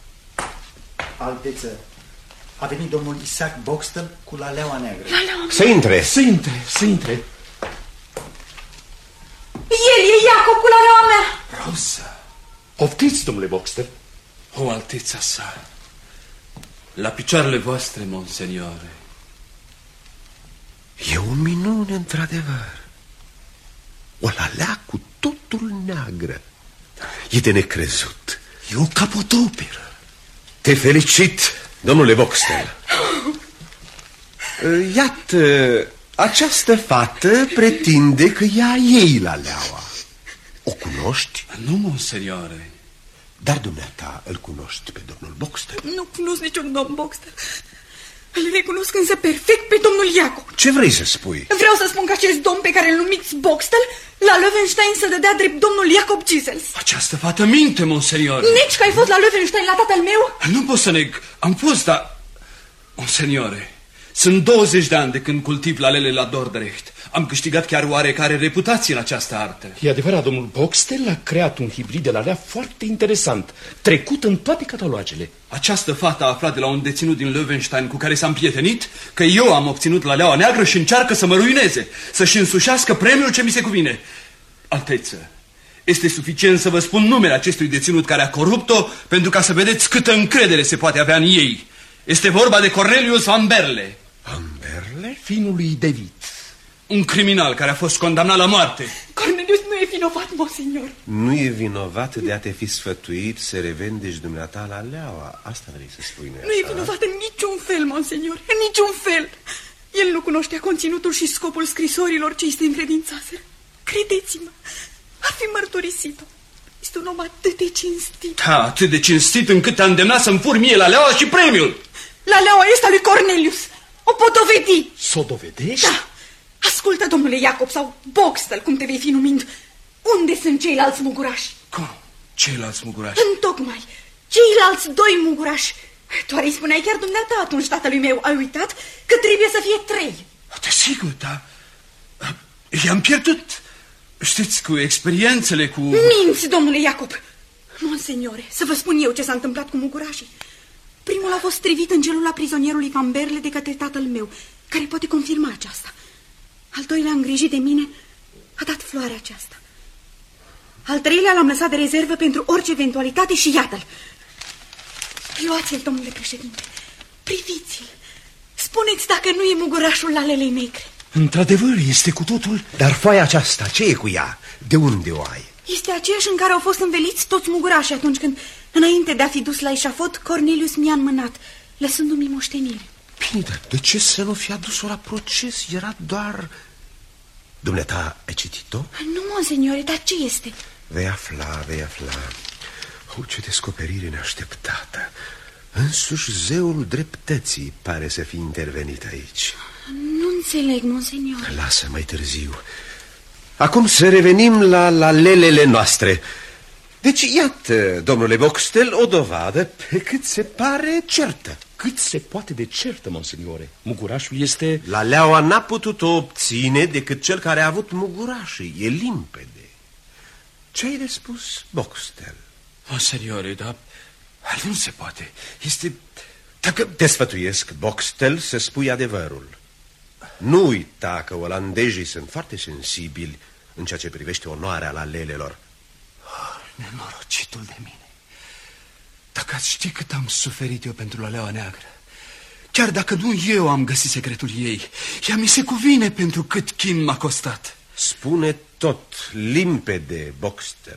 Alteță, a venit domnul Isaac Boxtel cu la Leaua Neagră. La Leaua Să intre! Să intre, să intre. El e Iacob cu la Leaua mea! Rosa! Poftiți, domnule Boxtel. O, alteța sa. La picioarele voastre, monseniore. E o minune, într-adevăr. O lalea cu totul neagră. E de necrezut. E o capodoperă. Te felicit, domnule Boxtel. Iată, această fată pretinde că ea ei la Leaua. O cunoști? Nu, monseniore. Dar dumneata îl cunoști pe domnul Boxtel? Nu cunosc niciun domn Boxtel. Îl recunosc însă perfect pe domnul Iacob. Ce vrei să spui? Vreau să spun că acest domn pe care îl numiți Boxtel la Löwenstein să dădea drept domnul Iacob Gisels. Această fată minte, monseniore. Nici că ai fost la Löwenstein la tatăl meu? Nu pot să neg. Am fost, dar... Monseniore, sunt douăzeci de ani de când cultiv lalele la Dordrecht. Am câștigat chiar oarecare reputație în această artă. E adevărat, domnul Boxtel a creat un hibrid de lalea foarte interesant, trecut în toate catalogele. Această fată a aflat de la un deținut din Löwenstein cu care s-a împrietenit că eu am obținut la Leaua Neagră și încearcă să mă ruineze, să-și însușească premiul ce mi se cuvine. Alteță, este suficient să vă spun numele acestui deținut care a corupt-o pentru ca să vedeți câtă încredere se poate avea în ei. Este vorba de Cornelius Van Berle. Van Berle? Fiul lui David. Un criminal care a fost condamnat la moarte. Cornelius nu e vinovat, monsenior. Nu e vinovat de a te fi sfătuit să revendești dumneata la Leaua. Asta vrei să spui, nu-i așa? Nu e vinovat în niciun fel, monsenior, în niciun fel. El nu cunoștea conținutul și scopul scrisorilor ce îi se încredințaseră. Credeți-mă, ar fi mărturisit-o. Este un om atât de cinstit. Da, atât de cinstit încât te-a îndemnat să-mi fur mie la Leaua și premiul. La Leaua este a lui Cornelius. O pot dovedi. S-o dovedești? Da. Ascultă, domnule Iacob, sau Boxtel, cum te vei fi numind. Unde sunt ceilalți mugurași? Cum? Ceilalți mugurași? Întocmai. Ceilalți doi mugurași. Tu îi spuneai chiar dumneata atunci tatălui meu. Ai uitat că trebuie să fie trei. Desigur, da. I-am pierdut. Știți, cu experiențele, cu... Minți, domnule Iacob. Monseniore, să vă spun eu ce s-a întâmplat cu mugurașii. Primul a fost strivit în gelul la prizonierului Van Berle de către tatăl meu, care poate confirma aceasta. Al doilea, îngrijit de mine, a dat floarea aceasta. Al treilea l-am lăsat de rezervă pentru orice eventualitate și iată-l. Luați-l, domnule președinte. Priviți-l. Spuneți dacă nu e mugurașul lalelei negre. Într-adevăr, este cu totul... Dar foaia aceasta, ce e cu ea? De unde o ai? Este aceeași în care au fost înveliți toți mugurașii atunci când, înainte de a fi dus la eșafot, Cornelius mi-a înmânat, lăsându-mi moștenire. Bine, dar de ce să nu fi adus-o la proces? Era doar... Dumneata, ai citit-o? Nu, monseniore, dar ce este? Vei afla, vei afla. O, ce descoperire neașteptată. Însuși zeul dreptății pare să fi intervenit aici. Nu înțeleg, monseniore. Lasă mai târziu. Acum să revenim la, la lelele noastre. Deci, iată, domnule Boxtel, o dovadă pe cât se pare certă. Cât se poate de certă, monseniore. Mugurașul este... Laleaua n-a putut-o obține decât cel care a avut mugurașii. E limpede. Ce ai de spus, Boxtel? Monseniore, dar nu se poate. Este... Dacă... Te sfătuiesc, Boxtel, să spui adevărul. Nu uita că olandezii sunt foarte sensibili în ceea ce privește onoarea la lelelor. Oh, nenorocitul de mine. Dacă ați ști cât am suferit eu pentru Laleaua Neagră, chiar dacă nu eu am găsit secretul ei, ea mi se cuvine pentru cât chin m-a costat. Spune tot, limpede, Boxtel.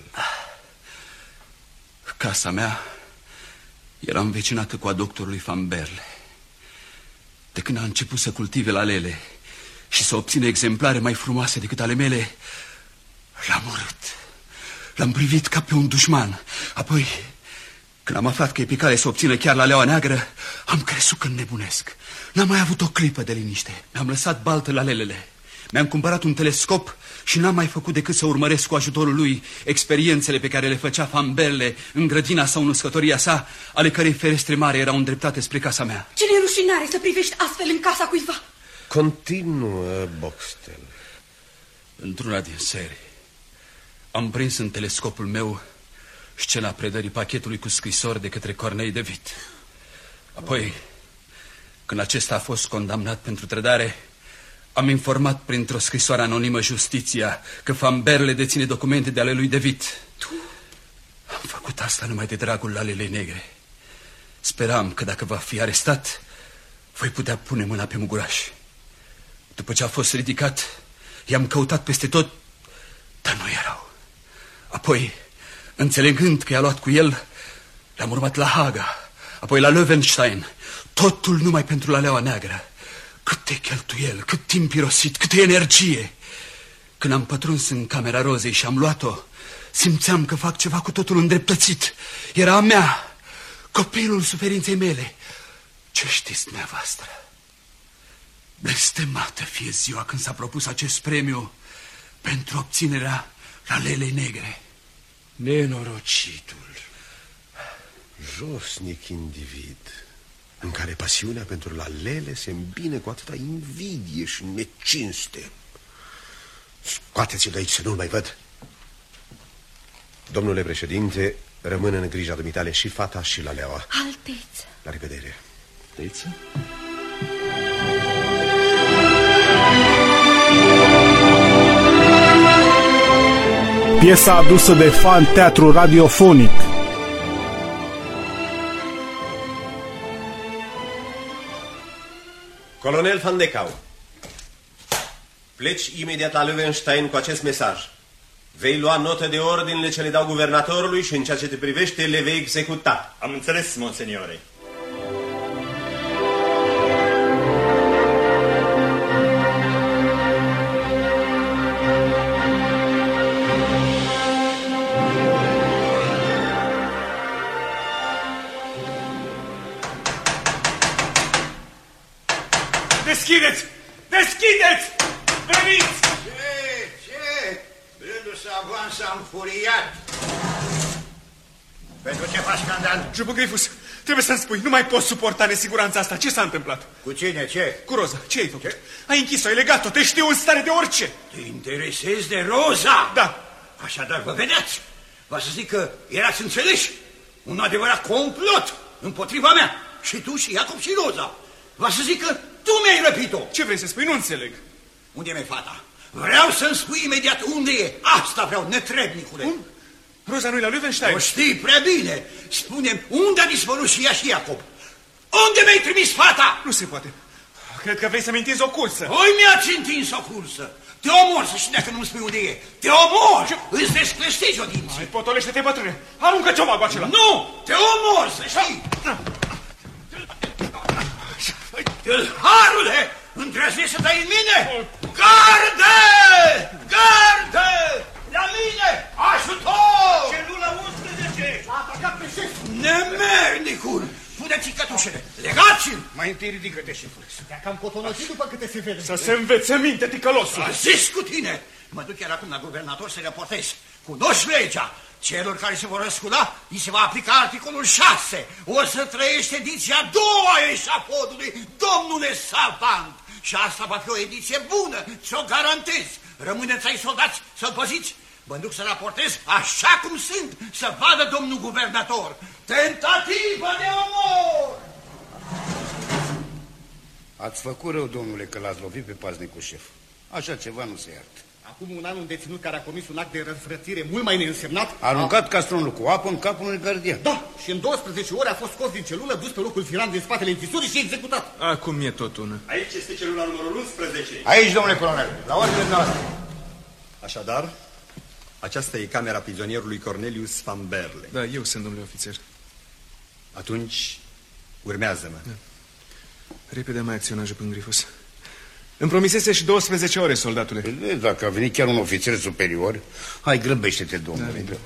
Casa mea era învecinată cu a doctorului Van Berle. De când a început să cultive lalele și să obțină exemplare mai frumoase decât ale mele, l-am urât. L-am privit ca pe un dușman. Apoi, când am aflat că e pe cale să obțină chiar Laleaua Neagră, am crezut că înnebunesc. N-am mai avut o clipă de liniște. Mi-am lăsat baltă lalelele. Mi-am cumpărat un telescop și n-am mai făcut decât să urmăresc cu ajutorul lui experiențele pe care le făcea Van Berle în grădina sau în uscătoria sa, ale cărei ferestre mari erau îndreptate spre casa mea. Ce nerușinare să privești astfel în casa cuiva! Continuă, Boxtel. Într-una din serii am prins în telescopul meu scena predării pachetului cu scrisori de către Cornei de Witt. Apoi, când acesta a fost condamnat pentru trădare, am informat printr-o scrisoare anonimă justiția că Van Berle deține documente de ale lui de Witt. Tu? Am făcut asta numai de dragul lalelei negre. Speram că dacă va fi arestat, voi putea pune mâna pe muguraș. După ce a fost ridicat, i-am căutat peste tot, dar nu erau. Apoi, înțelegând că i-a luat cu el, l-am urmat la Haga, apoi la Löwenstein, totul numai pentru Laleaua Neagră. Câte cheltuieli, cât timp irosit, câte energie! Când am pătruns în camera Rozei și am luat-o, simțeam că fac ceva cu totul îndreptățit. Era a mea, copilul suferinței mele. Ce știți dumneavoastră? Blestemată fie ziua când s-a propus acest premiu pentru obținerea Lalelei Negre. Nenorocitul. Josnic individ, în care pasiunea pentru lalele se îmbine cu atâta invidie și necinste. Scoateți-l de aici să nu-l mai văd. Domnule președinte, rămân în grija dumitale și fata și Laleaua. Alteță. La revedere. Alteță? Piesa adusă de fan teatru radiofonic. Colonel Van de Cau, pleci imediat la Löwenstein cu acest mesaj. Vei lua notă de ordinele ce le dau guvernatorului și în ceea ce te privește le vei executa. Am înțeles, monseniore. Deschideți! Deschideți! Veniți! Ce? Ce? Rându-se avans am furiat. Pentru ce faci scandal? Jupăgrifus, trebuie să-mi spui, nu mai pot suporta nesiguranța asta. Ce s-a întâmplat? Cu cine? Ce? Cu Roza. Ce ai făcut? Ce? Ai închis-o, ai legat-o, te știu în stare de orice. Te interesezi de Roza? Da. Așadar vă vedeați. Va să zic că erați înțeleși. Un adevărat complot împotriva mea. Și tu și Iacob și Roza. Va să zic că tu mi-ai răpit-o. Ce vrei să spui? Nu înțeleg. Unde e fata? Vreau să-mi spui imediat unde e. Asta vreau, netrebnicule. Un? Roza nu-i la Löwenstein. O știi prea bine. Spune-mi, unde a dispărut și ea și Iacob? Unde mi-ai trimis fata? Nu se poate. Cred că vrei să-mi întinzi o cursă. Oi mi-ați întins o cursă. Te omor, să știi dacă nu-mi spui unde e. Te omor! Îți descleștegi o dinți. Hai, potolește-te, bătrâne. Aruncă ciomagul acela. Nu! Te omor, să știi! Tâlharule! Îndrăznești să dai în mine? Garde! Garde! La mine! Ajutor! Celula unsprezece! A atacat pe șef! Nemernicul! Puneți-i cătușele! Legați-l! Mai întâi ridică-te, șefule. Dacă am cotonosit după câte se vede. Să se învețe minte, ticălosul. A zis cu tine! Mă duc chiar acum la guvernator să raportez. Cunoști legea. Celor care se vor răscula, îi se va aplica articolul șase. O să trăiește ediția a doua a eșafodului, domnule Savant. Și asta va fi o ediție bună, ți-o garantez. Rămâneți ai soldați să-l păziți. Mă duc să raportez așa cum sunt, să vadă domnul guvernator. Tentativă de omor! Ați făcut rău, domnule, că l-ați lovit pe paznicul șef. Așa ceva nu se iartă. Acum un an un deținut care a comis un act de răzvrătire mult mai neînsemnat... A aruncat castronul cu apă în capul unui gardian. Da, și în douăsprezece ore a fost scos din celulă, dus pe locul firand din spatele închisorii și executat. Acum e tot una. Aici este celula numărul unsprezece. Aici, domnule colonel, la ordine noastră. Așadar, aceasta e camera prizonierului Cornelius van Berle. Da, eu sunt, domnule ofițer. Atunci, urmează-mă. Da. Repede mai acționajă până Grifos. Îmi promisese și douăsprezece ore, soldatule. Dacă a venit chiar un ofițer superior, hai, grăbește-te, domnule. Da,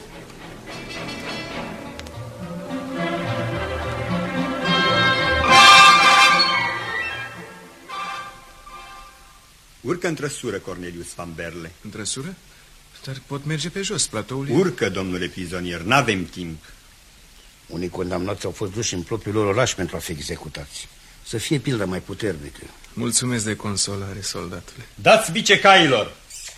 urcă în trăsură, Cornelius van Berle. În trăsură? Dar pot merge pe jos, platoul e... Urcă, domnule prizonier, n-avem timp. Unii condamnați au fost duși în propriul lor oraș pentru a fi executați. Să fie pildă mai puternică. Mulțumesc de consolare, soldatule. Dați bice cailor!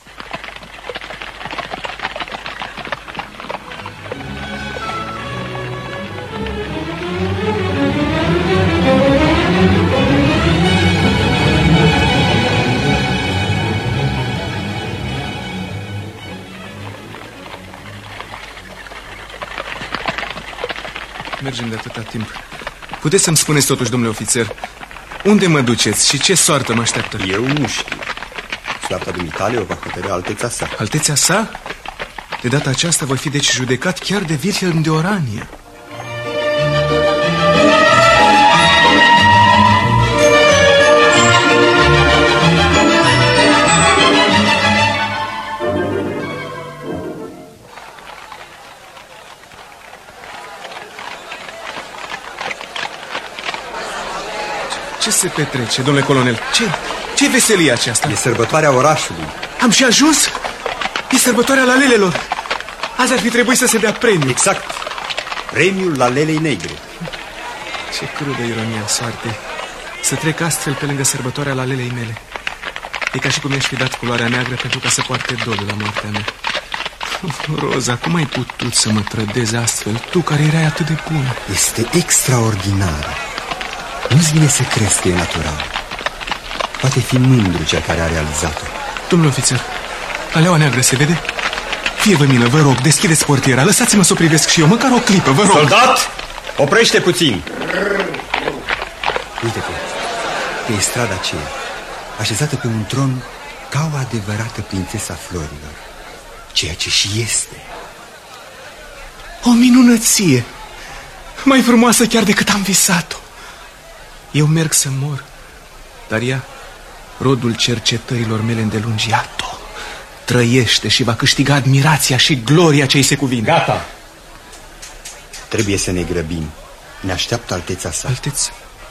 Mergem de atâta timp. Puteți să-mi spuneți totuși, domnule ofițer, unde mă duceți și ce soartă mă așteaptă? Eu nu știu. Soarta dumitale o va hotărâ alteța sa. Alteța sa? De data aceasta voi fi deci judecat chiar de Wilhelm de Orania. Ce se petrece, domnule colonel? Ce, ce veselie aceasta? E sărbătoarea orașului. Am și ajuns? E sărbătoarea lalelelor. Azi ar fi trebuit să se dea premiu. Exact. Premiul lalelei negre. Ce crudă ironia soartei. Să trec astfel pe lângă sărbătoarea lalelei mele. E ca și cum mi-aș fi dat culoarea neagră pentru ca să poarte doliu la moartea mea. Roza, cum ai putut să mă trădezi astfel? Tu care erai atât de bună. Este extraordinar. Nu-ți vine să crezi că e natural. Poate fi mândru cel care a realizat-o. Domnule ofițer, aleaua neagră se vede? Fie-vă mină, vă rog, deschideți portiera. Lăsați-mă să o privesc și eu, măcar o clipă, vă rog. Soldat, oprește puțin. Uite-te, pe strada aceea, așezată pe un tron ca o adevărată prințesa florilor. Ceea ce și este. O minunăție. Mai frumoasă chiar decât am visat-o. Eu merg să mor, dar ea, rodul cercetărilor mele îndelungi, iată-o, trăiește și va câștiga admirația și gloria ce-i se cuvine. Gata! Trebuie să ne grăbim. Ne așteaptă alteța sa. Alteță?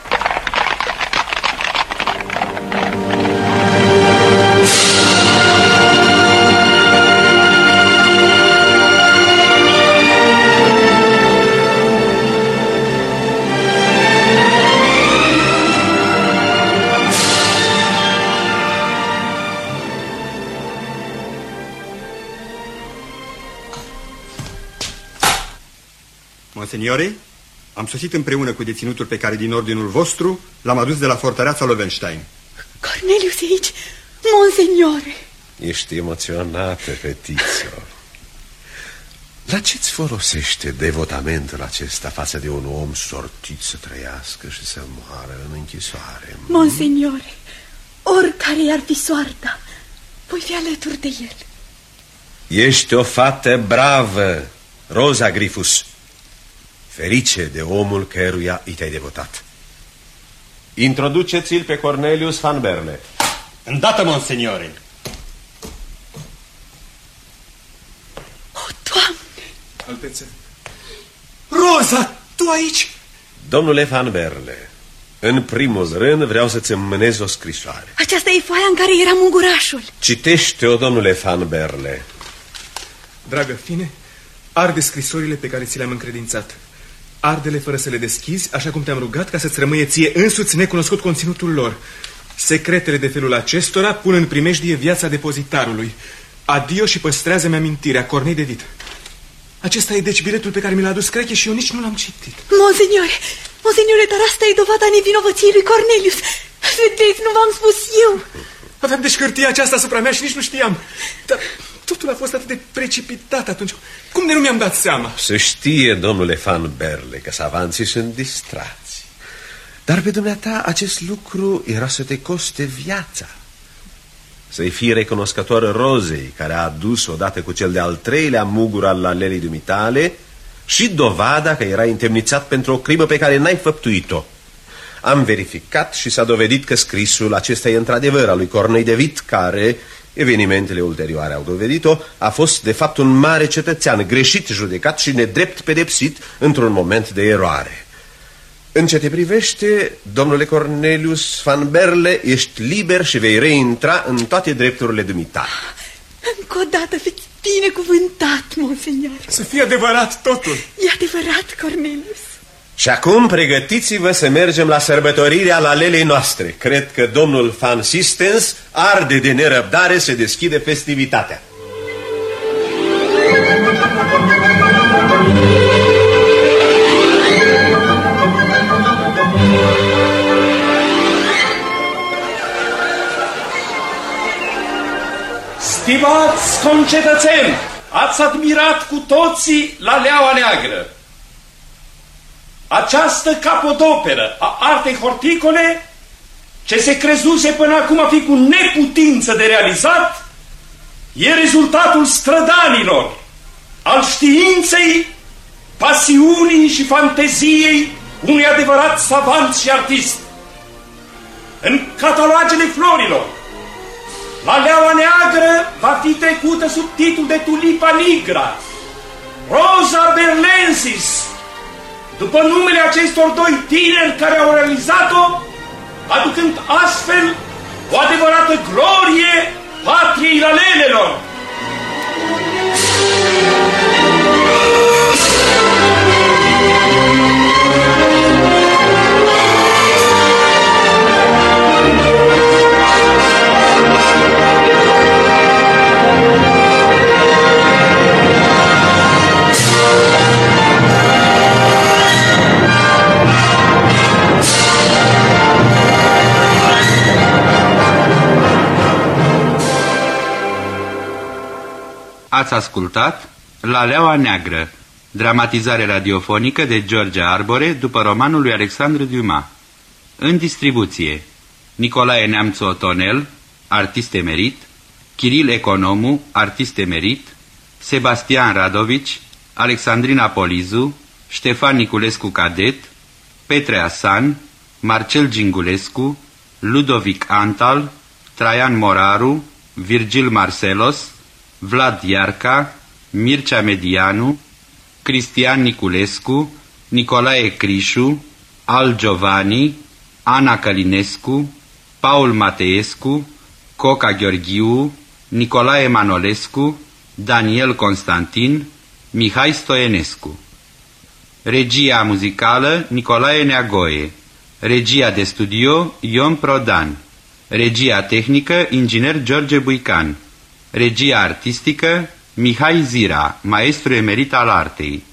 Monseniore, am sosit împreună cu deținutul pe care din ordinul vostru l-am adus de la fortăreața Löwenstein. Cornelius e aici, monseniore. Ești emoționată, fetiță. La ce-ți folosește devotamentul acesta față de un om sortit să trăiască și să moară în închisoare? Monsignore, oricare i-ar fi soarta, voi fi alături de el. Ești o fată bravă, Rosa Grifus. Ferice de omul căruia i te-ai devotat. Introduceți-l pe Cornelius Van Berle. Îndată, monsignore. O, Doamne! Altețe. Rosa, tu aici? Domnule Van Berle, în primul rând vreau să-ți înmânez o scrisoare. Aceasta e foaia în care era mungurașul. Citește-o, domnule Van Berle. Dragă fine, arde scrisorile pe care ți le-am încredințat. Arde-le fără să le deschizi, așa cum te-am rugat, ca să-ți rămâie ție însuți necunoscut conținutul lor. Secretele de felul acestora pun în primejdie viața depozitarului. Adio și păstrează-mi amintirea, Cornei de Vid. Acesta e deci biletul pe care mi l-a adus Creche și eu nici nu l-am citit. Monsignore, monsignore, dar asta e dovada nevinovăției lui Cornelius. Vedeți, nu v-am spus eu. Aveam deci hârtia aceasta asupra mea și nici nu știam. Dar totul a fost atât de precipitat atunci. Cum de nu mi-am dat seama? Să știe, domnule Van Berle, că savanții sunt distrați. Dar pe dumneata acest lucru era să te coste viața. Să-i fii recunoscător Rozei, care a adus odată cu cel de-al treilea mugur al lalelei dumitale, și dovada că era indemnițat pentru o crimă pe care n-ai făptuit-o. Am verificat și s-a dovedit că scrisul acesta e într-adevăr al lui Cornei de Vid, care, evenimentele ulterioare au dovedit-o, a fost de fapt un mare cetățean, greșit judecat și nedrept pedepsit într-un moment de eroare. În ce te privește, domnule Cornelius Van Berle, ești liber și vei reintra în toate drepturile dumitale. Încă o dată fiți binecuvântat, monsignor. Să fie adevărat totul. E adevărat, Cornelius. Și acum pregătiți-vă să mergem la sărbătorirea lalelei noastre. Cred că domnul Van Sistens arde de nerăbdare să deschide festivitatea. Stimați concetățeni, ați admirat cu toții Laleaua Neagră. Această capodoperă a artei horticole, ce se crezuse până acum a fi cu neputință de realizat, e rezultatul strădanilor, al științei, pasiunii și fanteziei unui adevărat savant și artist. În catalogele florilor, Laleaua Neagră va fi trecută sub titlul de Tulipa Nigra, Rosa Berlensis, după numele acestor doi tineri care au realizat-o, aducând astfel o adevărată glorie patriei lalelelor. Ați ascultat Laleaua Neagră, dramatizare radiofonică de George Arbore după romanul lui Alexandre Dumas. În distribuție: Nicolae Neamțu Otonel, artist emerit, Chiril Economu, artist emerit, Sebastian Radovici, Alexandrina Polizu, Ștefan Niculescu Cadet, Petre Asan, Marcel Gingulescu, Ludovic Antal, Traian Moraru, Virgil Marcelos, Vlad Iarca, Mircea Medianu, Cristian Niculescu, Nicolae Crișu, Al Giovanni, Ana Călinescu, Paul Mateescu, Coca Gheorghiu, Nicolae Manolescu, Daniel Constantin, Mihai Stoienescu. Regia muzicală Nicolae Neagoe. Regia de studio Ion Prodan. Regia tehnică inginer George Buican. Regia artistică Mihai Zira, maestru emerit al artei.